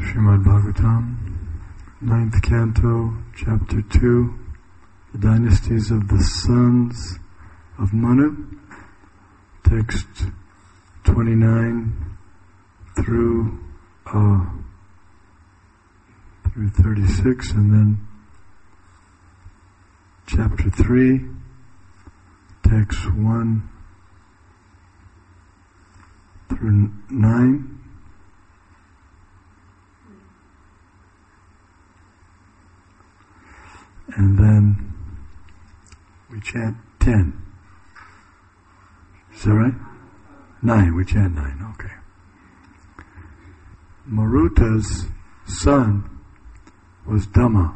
Srimad Bhagavatam, 9th Canto, Chapter 2, the Dynasties of the Sons of Manu, text 29 through 36, and then Chapter 3, text 1 through 9, and then we chant 10. Is that right? 9, we chant 9, okay. Maruta's son was Dhamma.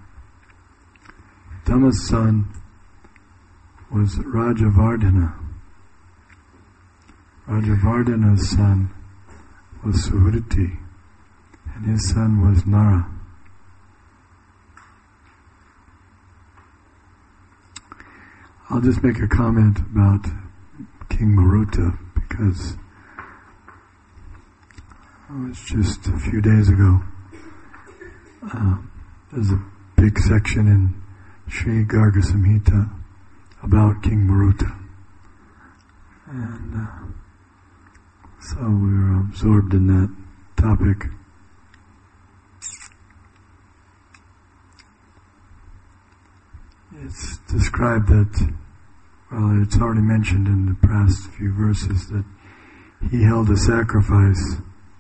Dhamma's son was Rajavardhana. Rajavardhana's son was Suhriti, and his son was Nara. I'll just make a comment about King Maruta because it was just a few days ago. There's a big section in Sri Garga Samhita about King Maruta. And so we were absorbed in that topic. It's described that, well, it's already mentioned in the past few verses that he held a sacrifice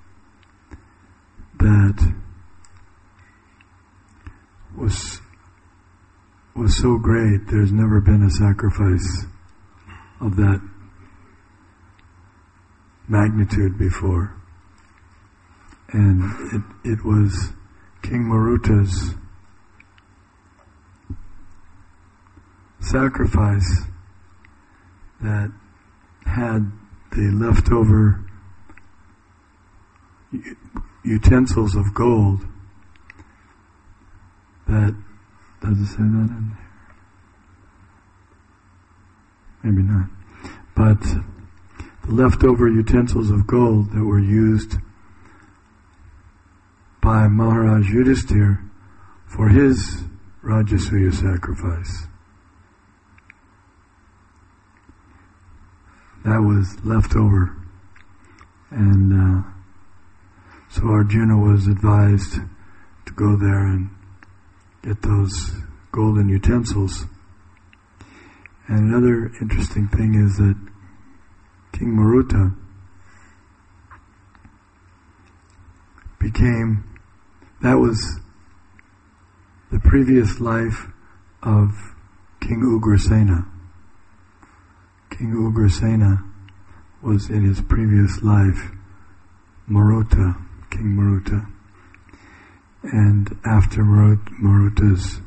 that was so great. There's never been a sacrifice of that magnitude before. And it was King Maruta's sacrifice that had the leftover utensils of gold that, does it say that in there? Maybe not. But the leftover utensils of gold that were used by Maharaj Yudhisthira for his Rajasuya sacrifice. That was left over. And so Arjuna was advised to go there and get those golden utensils. And another interesting thing is that King Maruta that was the previous life of King Ugrasena. King Ugrasena was in his previous life Maruta, King Maruta. And after Maruta's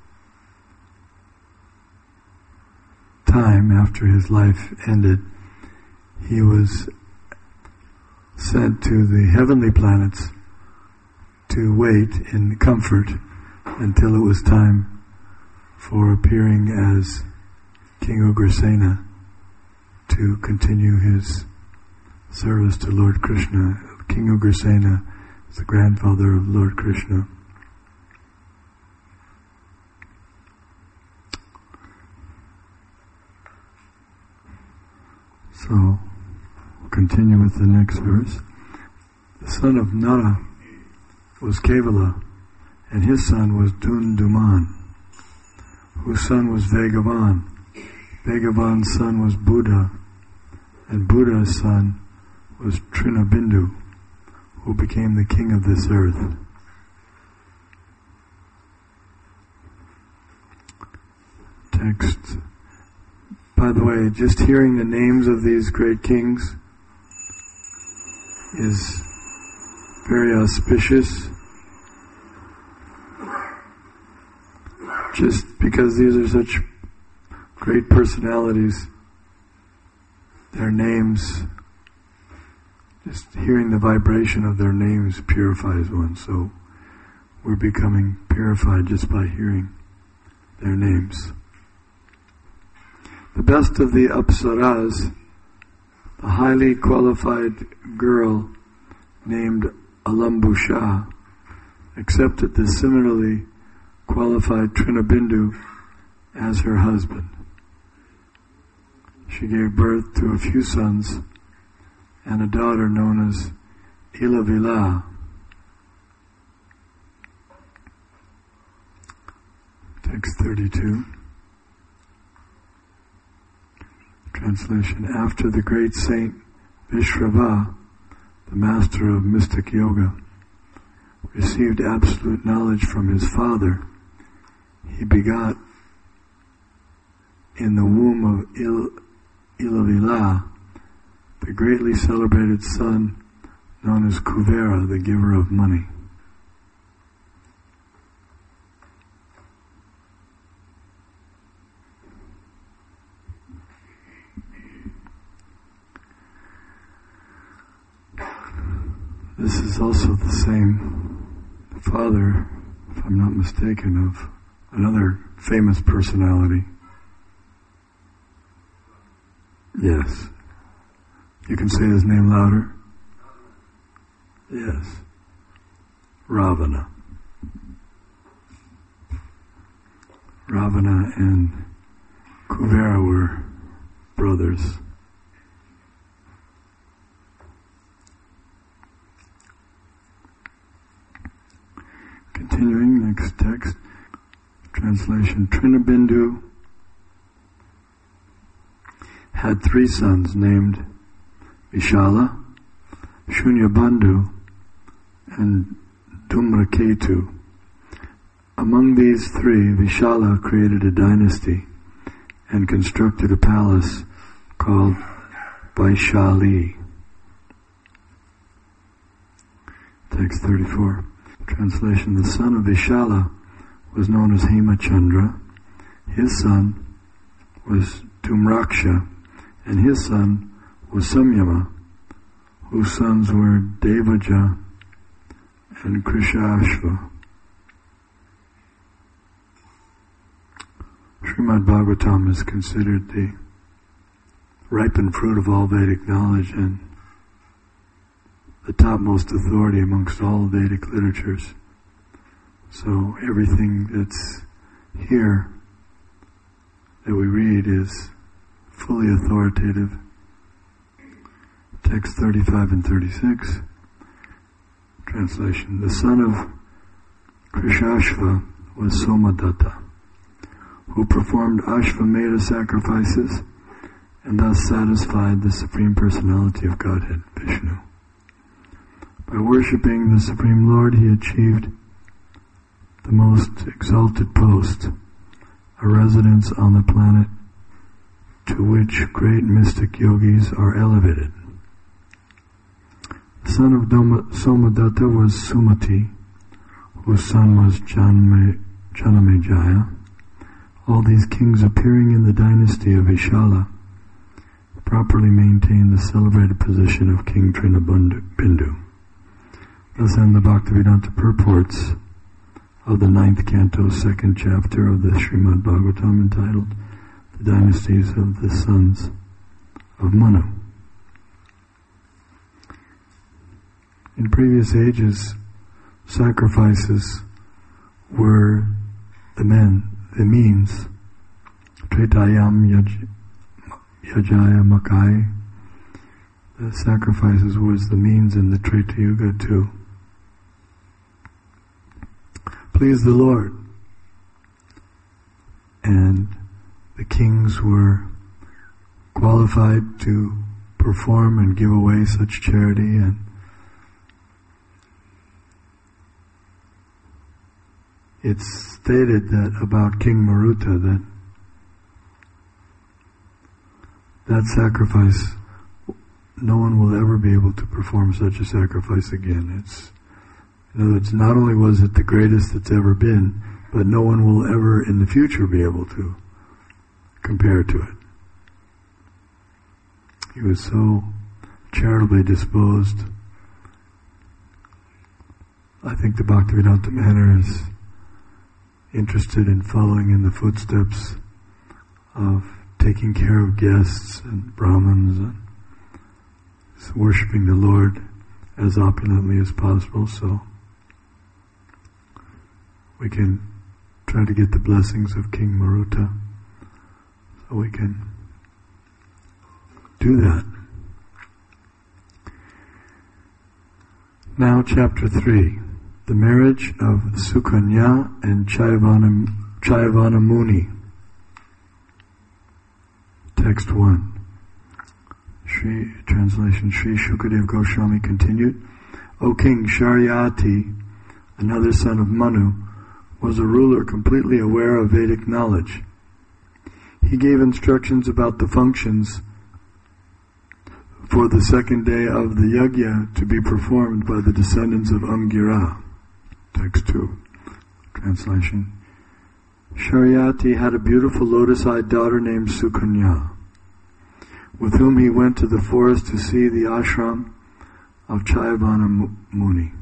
time, after his life ended, he was sent to the heavenly planets to wait in comfort until it was time for appearing as King Ugrasena to continue his service to Lord Krishna. King Ugrasena is the grandfather of Lord Krishna. So, we'll continue with the next verse. The son of Nara was Kevala, and his son was Dunduman, whose son was Vegavan. Vegavan's son was Buddha, and Buddha's son was Trinabindu, who became the king of this earth. Text. By the way, just hearing the names of these great kings is very auspicious. Just because these are such great personalities, their names, just hearing the vibration of their names purifies one. So we're becoming purified just by hearing their names. The best of the Apsaras, the highly qualified girl named Alambusha, accepted this similarly qualified Trinabindu as her husband. She gave birth to a few sons and a daughter known as Ilavila. Text 32. Translation. After the great saint Vishrava, the master of mystic yoga, received absolute knowledge from his father, he begot in the womb of Ilavila the greatly celebrated son known as Kuvera, the giver of money. This is also the same father, if I'm not mistaken, of another famous personality. Yes. You can say his name louder? Yes. Ravana. Ravana and Kuvera were brothers. Continuing, next text, translation. Trinabindu had 3 sons named Vishala, Shunyabandhu, and Dhumraketu. Among these 3, Vishala created a dynasty and constructed a palace called Vaishali. Text 34. Translation. The son of Vishala was known as Hemachandra. His son was Dhumraksha, and his son was Samyama, whose sons were Devaja and Krishashva. Srimad Bhagavatam is considered the ripened fruit of all Vedic knowledge and the topmost authority amongst all Vedic literatures. So everything that's here that we read is fully authoritative. Text 35 and 36. Translation. The son of Krishashva was Somadatta, who performed Ashvamedha sacrifices and thus satisfied the Supreme Personality of Godhead, Vishnu. By worshipping the Supreme Lord, he achieved the most exalted post, a residence on the planet to which great mystic yogis are elevated. The son of Somadatta was Sumati, whose son was Janamejaya. All these kings appearing in the dynasty of Vishala properly maintained the celebrated position of King Trinabindu. Thus end the Bhaktivedanta purports of the 9th canto, 2nd chapter of the Srimad Bhagavatam, entitled The Dynasties of the Sons of Manu. In previous ages, sacrifices were the means. Tretayam Yajaya Makai. The sacrifices was the means in the Treta Yuga to please the Lord. And the kings were qualified to perform and give away such charity, and it's stated that about King Maruta that sacrifice, no one will ever be able to perform such a sacrifice again. In other words, not only was it the greatest that's ever been, but no one will ever in the future be able to compare to it. He was so charitably disposed. I think the Bhaktivedanta Manor is interested in following in the footsteps of taking care of guests and Brahmins and worshipping the Lord as opulently as possible. So we can try to get the blessings of King Maruta. So we can do that. Now chapter 3. The marriage of Sukanya and Chayavana Muni. Text 1. Translation Sri Shukadev Goswami continued, O King, Sharyati, another son of Manu, was a ruler completely aware of Vedic knowledge. He gave instructions about the functions for the second day of the yajna to be performed by the descendants of Angira. Text 2. Translation. Sharyati had a beautiful lotus-eyed daughter named Sukanya, with whom he went to the forest to see the ashram of Chayavana Muni.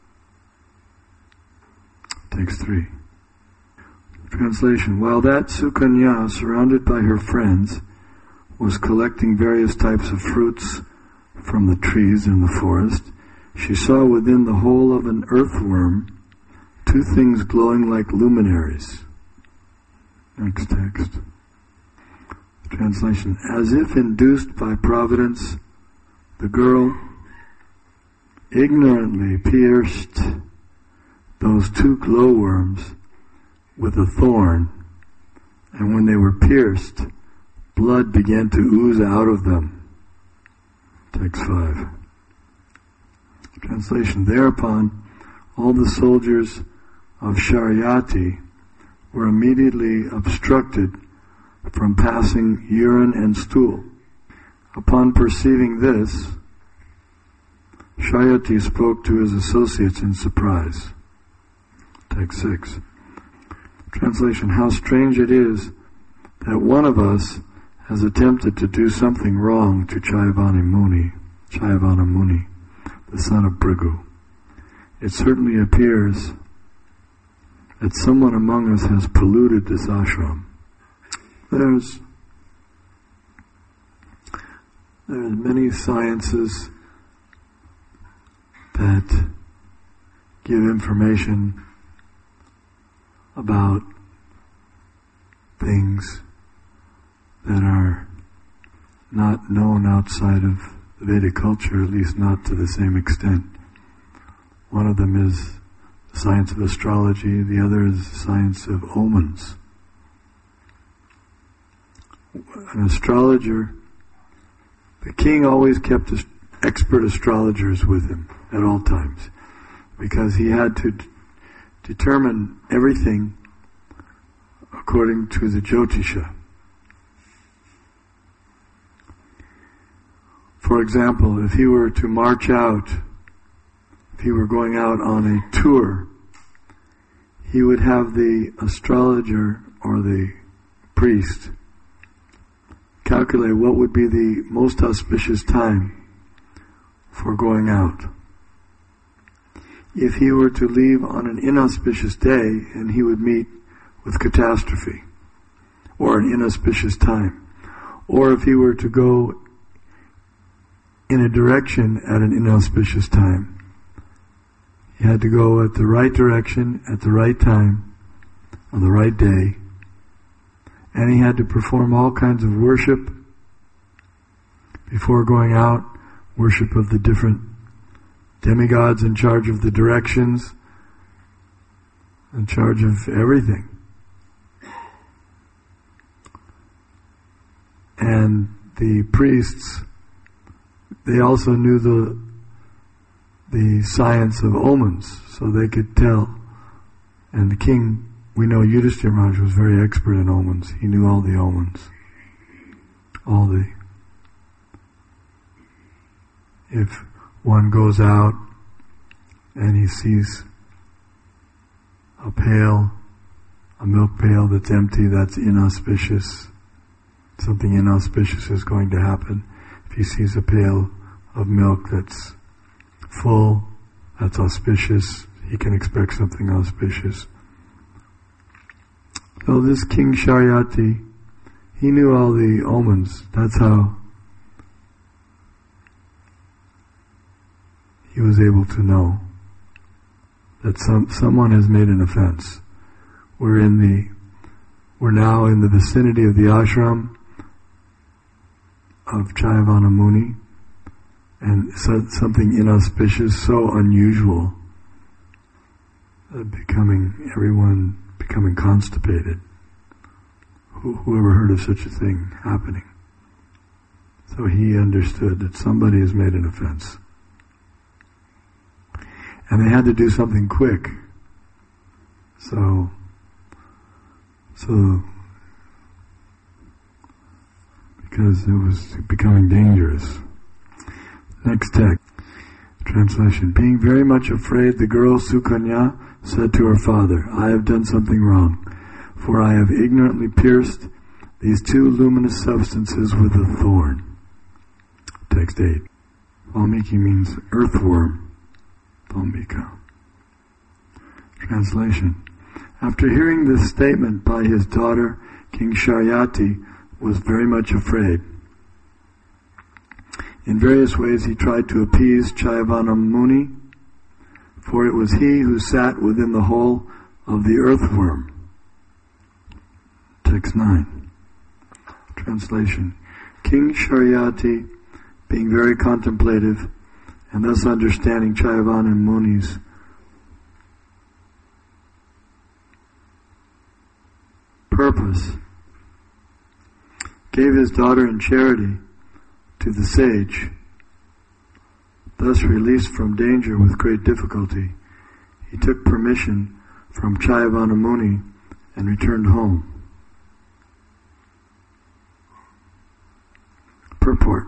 Text 3. Translation. While that Sukanya, surrounded by her friends, was collecting various types of fruits from the trees in the forest, she saw within the hole of an earthworm 2 things glowing like luminaries. Next text. Translation. As if induced by providence, the girl ignorantly pierced those 2 glowworms with a thorn, and when they were pierced, blood began to ooze out of them. Text 5. Translation. Thereupon, all the soldiers of Sharyati were immediately obstructed from passing urine and stool. Upon perceiving this, Sharyati spoke to his associates in surprise. Text 6. Translation. How strange it is that one of us has attempted to do something wrong to Chayavana Muni, the son of Bhrigu. It certainly appears that someone among us has polluted this ashram. There's many sciences that give information about things that are not known outside of the Vedic culture, at least not to the same extent. One of them is the science of astrology, the other is the science of omens. An astrologer, the king always kept expert astrologers with him at all times, because he had to determine everything according to the Jyotisha. For example, if he were to march out, if he were going out on a tour, he would have the astrologer or the priest calculate what would be the most auspicious time for going out. If he were to leave on an inauspicious day, and he would meet with catastrophe, or an inauspicious time, or if he were to go in a direction at an inauspicious time, he had to go at the right direction, at the right time, on the right day, and he had to perform all kinds of worship before going out, worship of the different demigods in charge of the directions, in charge of everything. And the priests, they also knew the science of omens, so they could tell. And the king, we know Yudhishthira Maharaj was very expert in omens. He knew all the omens. If one goes out and he sees a pail, a milk pail that's empty, that's inauspicious. Something inauspicious is going to happen. If he sees a pail of milk that's full, that's auspicious, he can expect something auspicious. So this King Sharyati, he knew all the omens. That's how he was able to know that someone has made an offense. we're now in the vicinity of the ashram of Chayavana Muni, and something inauspicious, so unusual, everyone becoming constipated. Who ever heard of such a thing happening? So he understood that somebody has made an offense. And they had to do something quick. So because it was becoming dangerous. Next text. Translation. Being very much afraid, the girl Sukanya said to her father, I have done something wrong, for I have ignorantly pierced these two luminous substances with a thorn. Text 8. Valmiki means earthworm. Valmika. Translation. After hearing this statement by his daughter, King Sharyati was very much afraid. In various ways he tried to appease Chayavana Muni, for it was he who sat within the hole of the earthworm. Text 9. Translation. King Sharyati, being very contemplative, and thus understanding Chayavana Muni's purpose, gave his daughter in charity to the sage. Thus released from danger with great difficulty, he took permission from Chayavana Muni and returned home. Purport.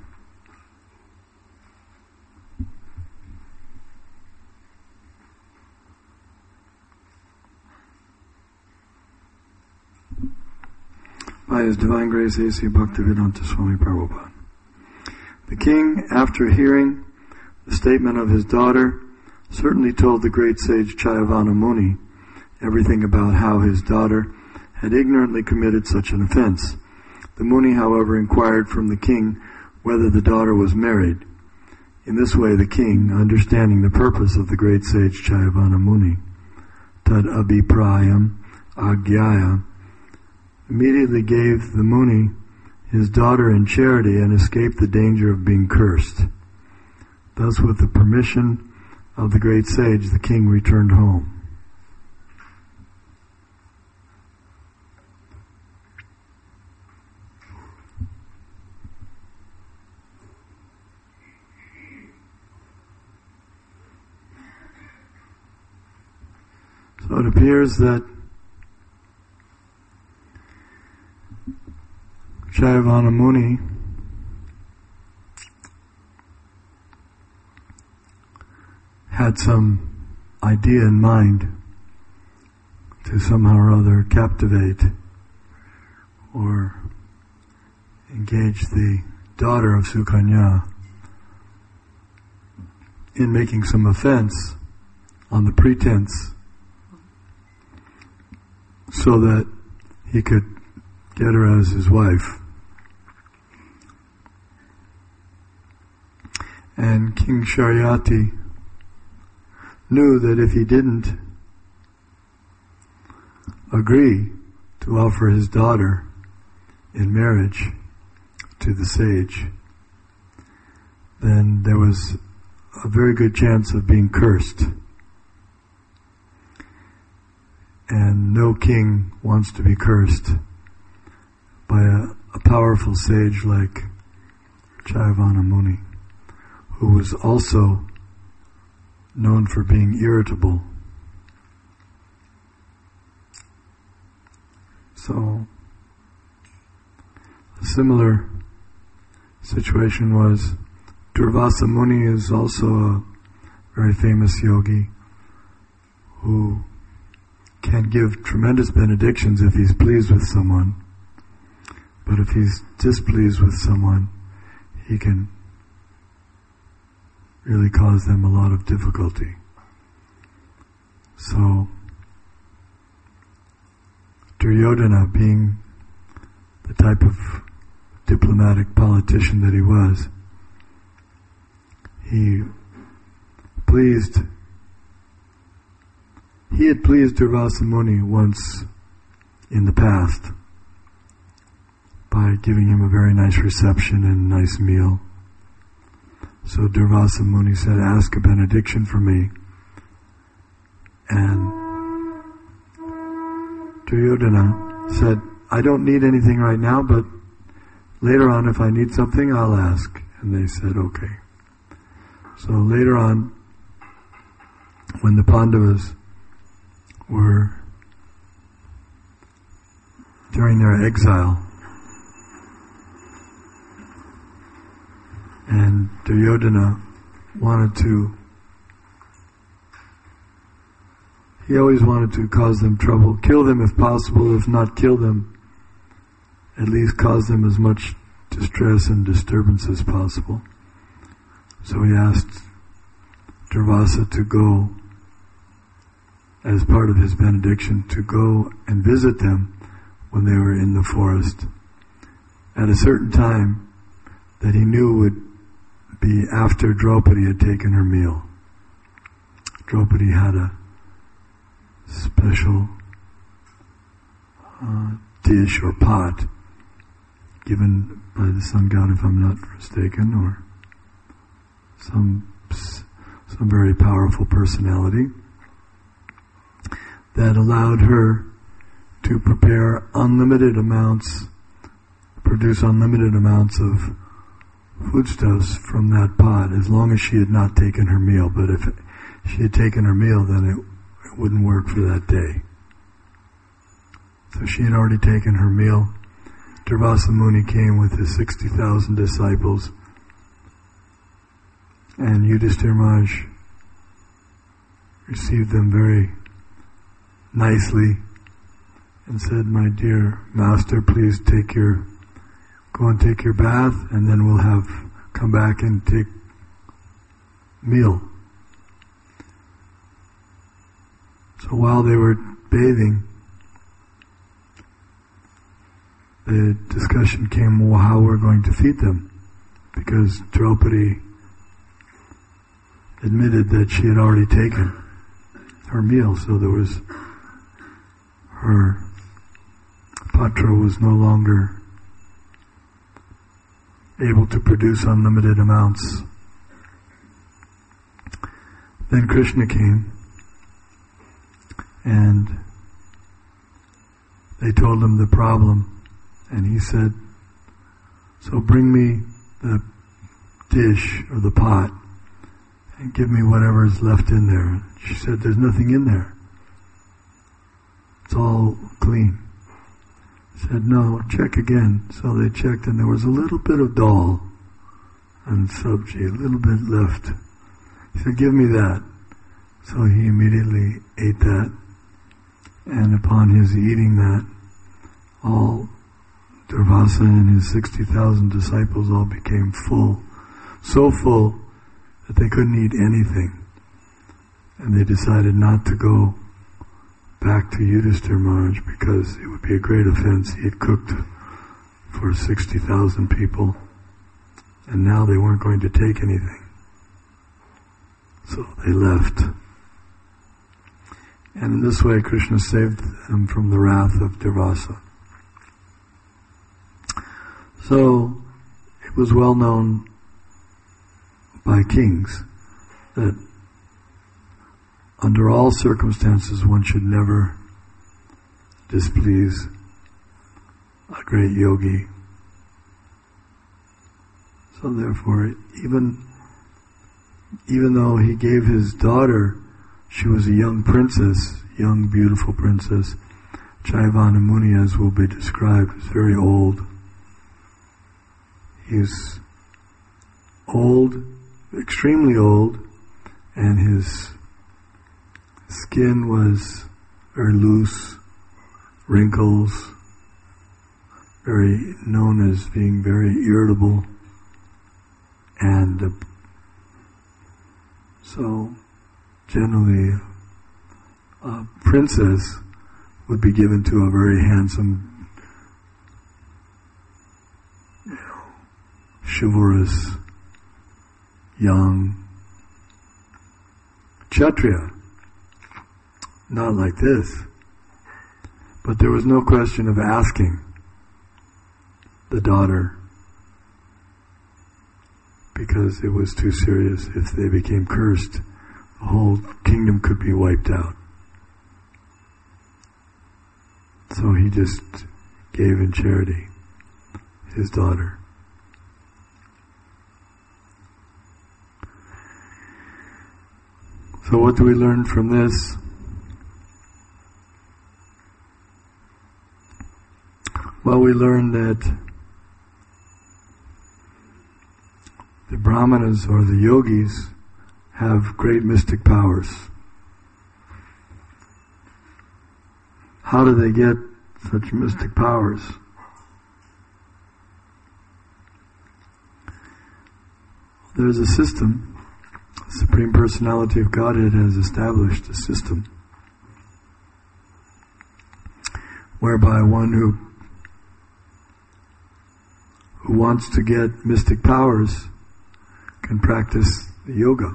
By His Divine Grace, A.C. Bhaktivedanta Swami Prabhupada. The king, after hearing the statement of his daughter, certainly told the great sage Chayavana Muni everything about how his daughter had ignorantly committed such an offense. The Muni, however, inquired from the king whether the daughter was married. In this way, the king, understanding the purpose of the great sage Chayavana Muni, tad abhiprayam agyaya, immediately gave the Muni his daughter in charity and escaped the danger of being cursed. Thus, with the permission of the great sage, the king returned home. So it appears that Chayavana Muni had some idea in mind to somehow or other captivate or engage the daughter of Sukanya in making some offense on the pretense so that he could get her as his wife. And King Sharyati knew that if he didn't agree to offer his daughter in marriage to the sage, then there was a very good chance of being cursed. And no king wants to be cursed by a powerful sage like Chayavana Muni, who was also known for being irritable. So, a similar situation was Durvasa Muni is also a very famous yogi who can give tremendous benedictions if he's pleased with someone, but if he's displeased with someone, he can really cause them a lot of difficulty. So, Duryodhana, being the type of diplomatic politician that he was, he had pleased Durvasa Muni once in the past by giving him a very nice reception and a nice meal. So Durvasa Muni said, ask a benediction for me. And Duryodhana said, I don't need anything right now, but later on if I need something, I'll ask. And they said, okay. So later on, when the Pandavas were during their exile, and Duryodhana he always wanted to cause them trouble, kill them if possible, if not kill them, at least cause them as much distress and disturbance as possible. So he asked Durvasa to go, as part of his benediction, to go and visit them when they were in the forest at a certain time that he knew would be after Draupadi had taken her meal. Draupadi had a special dish or pot given by the sun god, if I'm not mistaken, or some very powerful personality that allowed her to produce unlimited amounts of foodstuffs from that pot, as long as she had not taken her meal. But if she had taken her meal, then it wouldn't work for that day. So she had already taken her meal. Durvasa Muni came with his 60,000 disciples, and Yudhishthira Maharaj received them very nicely and said, my dear master, please go and take your bath, and then we'll come back and take meal. So while they were bathing, the discussion came, well, how we're going to feed them, because Draupadi admitted that she had already taken her meal, so her patra was no longer able to produce unlimited amounts. Then Krishna came, and they told him the problem, and he said, so bring me the dish or the pot and give me whatever is left in there. She said, there's nothing in there. It's all clean. He said, no, check again. So they checked, and there was a little bit of dal and sabji, a little bit left. He said, give me that. So he immediately ate that, and upon his eating that, all Durvasa and his 60,000 disciples all became full, so full that they couldn't eat anything. And they decided not to go back to Yudhishthira Maharaj because it would be a great offense. He had cooked for 60,000 people, and now they weren't going to take anything. So they left. And in this way, Krishna saved them from the wrath of Durvasa. So, it was well known by kings that under all circumstances one should never displease a great yogi. So therefore, even though he gave his daughter, she was a young princess, young beautiful princess, Chaivana Muni, as will be described, is very old. He's old, extremely old, and his skin was very loose, wrinkles, very known as being very irritable, and so generally a princess would be given to a very handsome, chivalrous, young Kshatriya. not like this. But there was no question of asking the daughter, because it was too serious. If they became cursed, the whole kingdom could be wiped out. So he just gave in charity his daughter. So what do we learn from this? Well, we learn that the Brahmanas or the yogis have great mystic powers. How do they get such mystic powers? There's a system. The Supreme Personality of Godhead has established a system whereby one who wants to get mystic powers can practice yoga.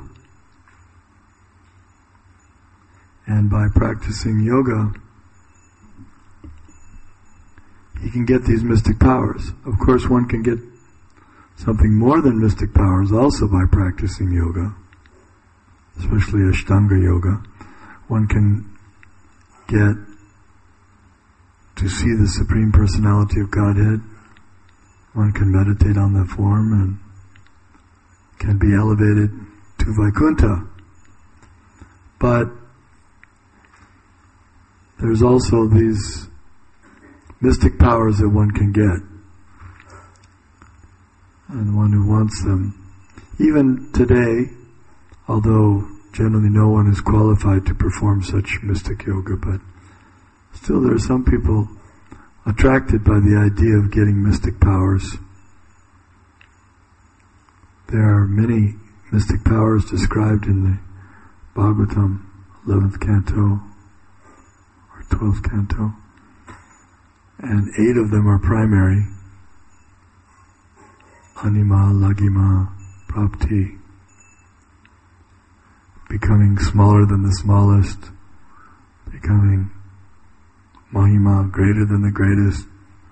And by practicing yoga, he can get these mystic powers. Of course, one can get something more than mystic powers also by practicing yoga, especially Ashtanga yoga. One can get to see the Supreme Personality of Godhead. One can meditate on that form and can be elevated to Vaikuntha. But there's also these mystic powers that one can get. And one who wants them. Even today, although generally no one is qualified to perform such mystic yoga, but still there are some people attracted by the idea of getting mystic powers. There are many mystic powers described in the Bhagavatam, 11th canto or 12th canto, and 8 of them are primary. Anima, Lagima, Prapti, becoming smaller than the smallest, becoming Mahima, greater than the greatest,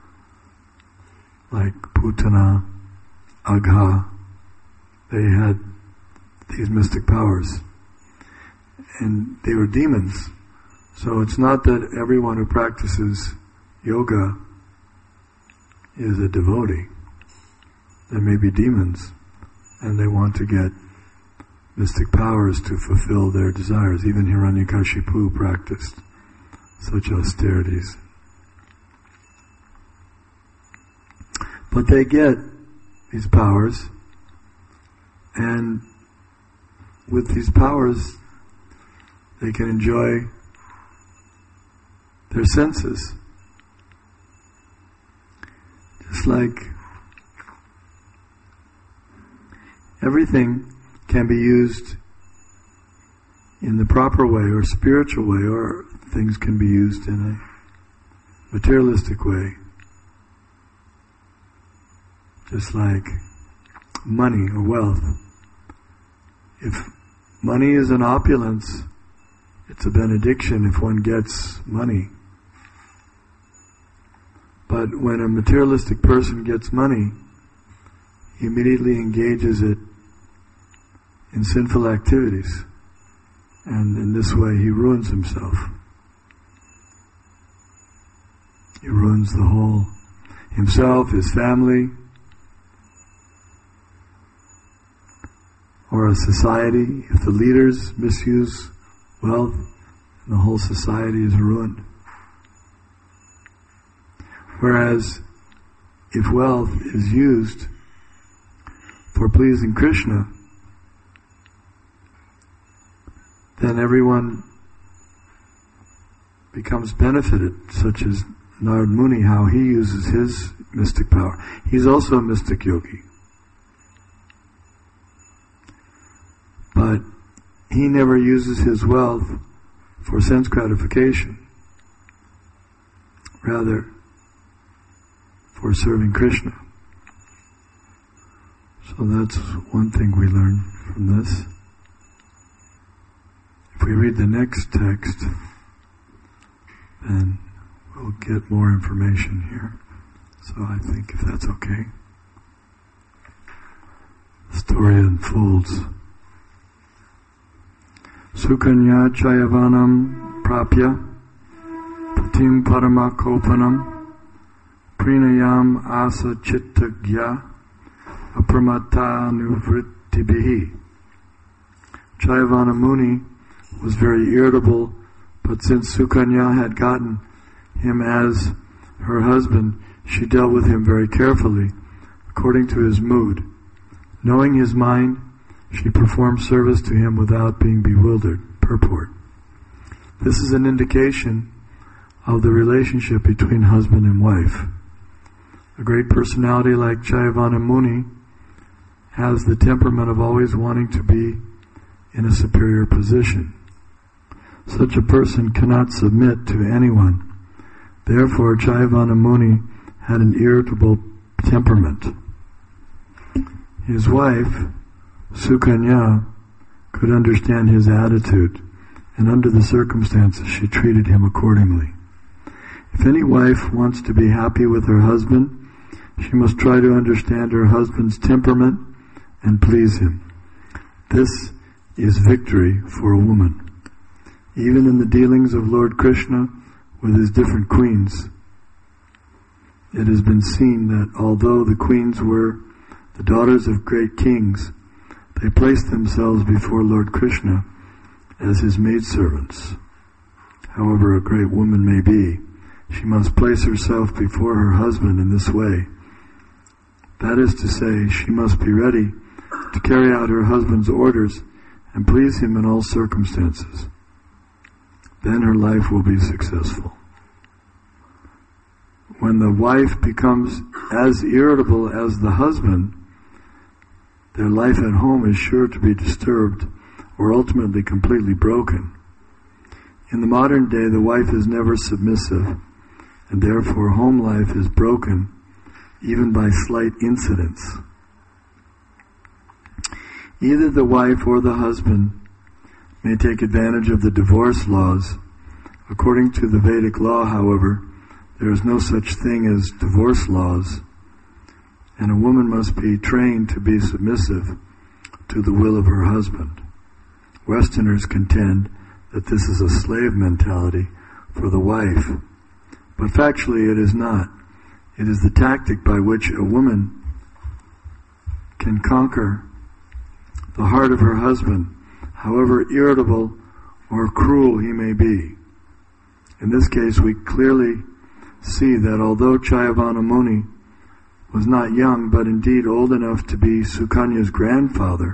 like Putana, Agha. They had these mystic powers, and they were demons. So it's not that everyone who practices yoga is a devotee. There may be demons, and they want to get mystic powers to fulfill their desires. Even Hiranyakashipu practiced such austerities. But they get these powers, and with these powers, they can enjoy their senses. Just like everything can be used in the proper way or spiritual way, or things can be used in a materialistic way. Just like money or wealth. If money is an opulence, it's a benediction if one gets money. But when a materialistic person gets money, he immediately engages it in sinful activities. And in this way he ruins himself. He ruins the whole, himself, his family, or a society. If the leaders misuse wealth, the whole society is ruined. Whereas if wealth is used for pleasing Krishna, then everyone becomes benefited, such as Narad Muni, how he uses his mystic power. He's also a mystic yogi. But he never uses his wealth for sense gratification. Rather, for serving Krishna. So that's one thing we learn from this. If we read the next text, then we'll get more information here. So I think if that's okay. The story unfolds. Sukanya Chayavanam Prapya Patim Paramakopanam Prinayam Asa Chittagya Apramata Nuvrittibihi. Chayavana Muni was very irritable, but since Sukanya had gotten him as her husband, she dealt with him very carefully, according to his mood. Knowing his mind, she performed service to him without being bewildered. Purport. This is an indication of the relationship between husband and wife. A great personality like Chayavana Muni has the temperament of always wanting to be in a superior position. Such a person cannot submit to anyone. Therefore, Chayavana Muni had an irritable temperament. His wife, Sukanya, could understand his attitude, and under the circumstances she treated him accordingly. If any wife wants to be happy with her husband, she must try to understand her husband's temperament and please him. This is victory for a woman. Even in the dealings of Lord Krishna with his different queens, it has been seen that although the queens were the daughters of great kings, they placed themselves before Lord Krishna as his maidservants. However a great woman may be, she must place herself before her husband in this way. That is to say, she must be ready to carry out her husband's orders and please him in all circumstances. Then her life will be successful. When the wife becomes as irritable as the husband, their life at home is sure to be disturbed or ultimately completely broken. In the modern day, the wife is never submissive, and therefore home life is broken even by slight incidents. Either the wife or the husband may take advantage of the divorce laws. According to the Vedic law, however, there is no such thing as divorce laws, and a woman must be trained to be submissive to the will of her husband. Westerners contend that this is a slave mentality for the wife, but factually it is not. It is the tactic by which a woman can conquer the heart of her husband, however irritable or cruel he may be. In this case, we clearly see that although Chayavana Muni was not young, but indeed old enough to be Sukanya's grandfather,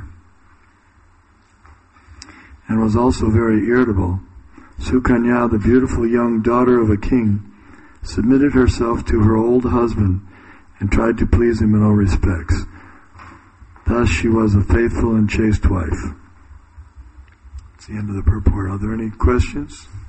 and was also very irritable, Sukanya, the beautiful young daughter of a king, submitted herself to her old husband and tried to please him in all respects. Thus she was a faithful and chaste wife. That's the end of the purport. Are there any questions?